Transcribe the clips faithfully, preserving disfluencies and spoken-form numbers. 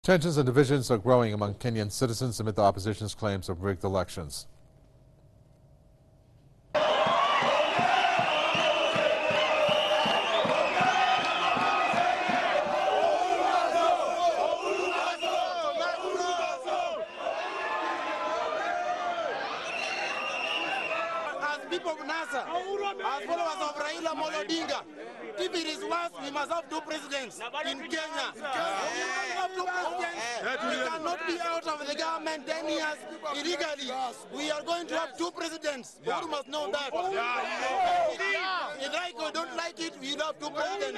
Tensions and divisions are growing among Kenyan citizens amid the opposition's claims of rigged elections. As people of NASA, as followers of Raila Amolo Odinga, if it is worse, we must have two presidents in Kenya. We must have two presidents. We cannot be out of the government ten years illegally. We are going to have two presidents. You must know that. If you like or don't like it, we will have two presidents.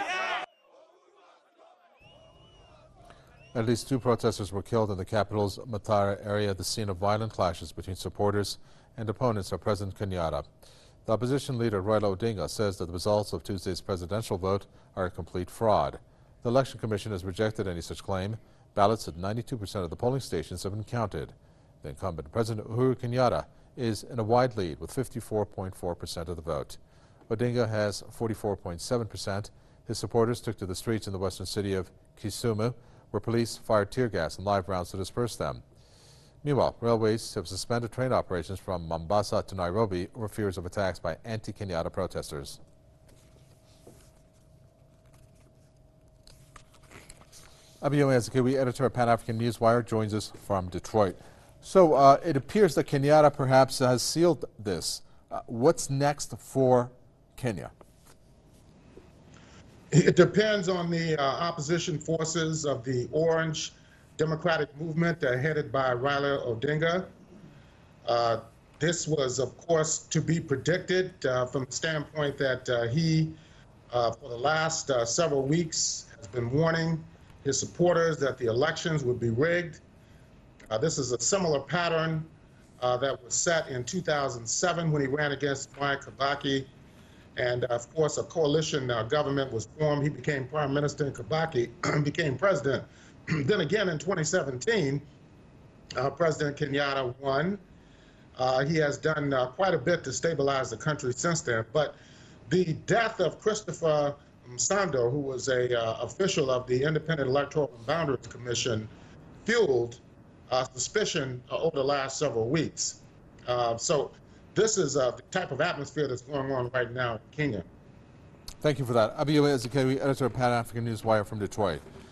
At least two protesters were killed in the capital's Mathare area, the scene of violent clashes between supporters and opponents of President Kenyatta. The opposition leader Raila Odinga says that the results of Tuesday's presidential vote are a complete fraud. The Election Commission has rejected any such claim. Ballots at ninety-two percent of the polling stations have been counted. The incumbent President Uhuru Kenyatta is in a wide lead with fifty-four point four percent of the vote. Odinga has forty-four point seven percent. His supporters took to the streets in the western city of Kisumu, where police fired tear gas and live rounds to disperse them. Meanwhile, railways have suspended train operations from Mombasa to Nairobi over fears of attacks by anti-Kenyatta protesters. Abiyomi Azikiwe, editor of Pan-African Newswire, joins us from Detroit. So uh, it appears that Kenyatta perhaps has sealed this. Uh, what's next for Kenya? It depends on the uh, opposition forces of the Orange Democratic Movement uh, headed by Raila Odinga. Uh, this was, of course, to be predicted uh, from the standpoint that uh, he, uh, for the last uh, several weeks, has been warning his supporters that the elections would be rigged. Uh, this is a similar pattern uh, that was set in two thousand seven when he ran against Mwai Kibaki. And, uh, of course, a coalition uh, government was formed. He became prime minister and Kibaki became president. Then again in twenty seventeen, uh, President Kenyatta won. Uh, he has done uh, quite a bit to stabilize the country since then. But the death of Christopher Msando, who was a uh, official of the Independent Electoral and Boundaries Commission, fueled uh, suspicion uh, over the last several weeks. Uh, so this is uh, the type of atmosphere that's going on right now in Kenya. Thank you for that. Abiyomi Azikiwe, editor of Pan-African Newswire from Detroit.